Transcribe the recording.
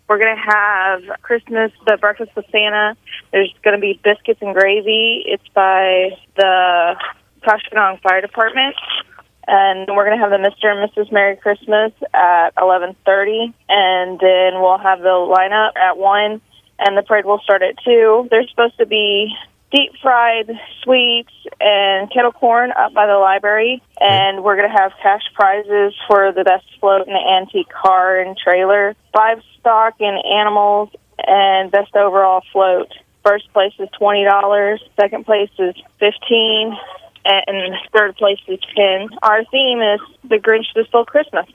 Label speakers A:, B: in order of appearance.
A: We're going to have Christmas, the Breakfast with Santa. There's going to be biscuits and gravy. It's by the Koshkonong Fire Department. And we're going to have the Mr. and Mrs. Merry Christmas at 11:30. And then we'll have the lineup at 1. And the parade will start at 2. There's supposed to be deep-fried sweets and kettle corn up by the library. And we're going to have cash prizes for the best float in the antique car and trailer, livestock and animals, and best overall float. First place is $20. Second place is $15. And third place is 10. Our theme is The Grinch That Stole Christmas.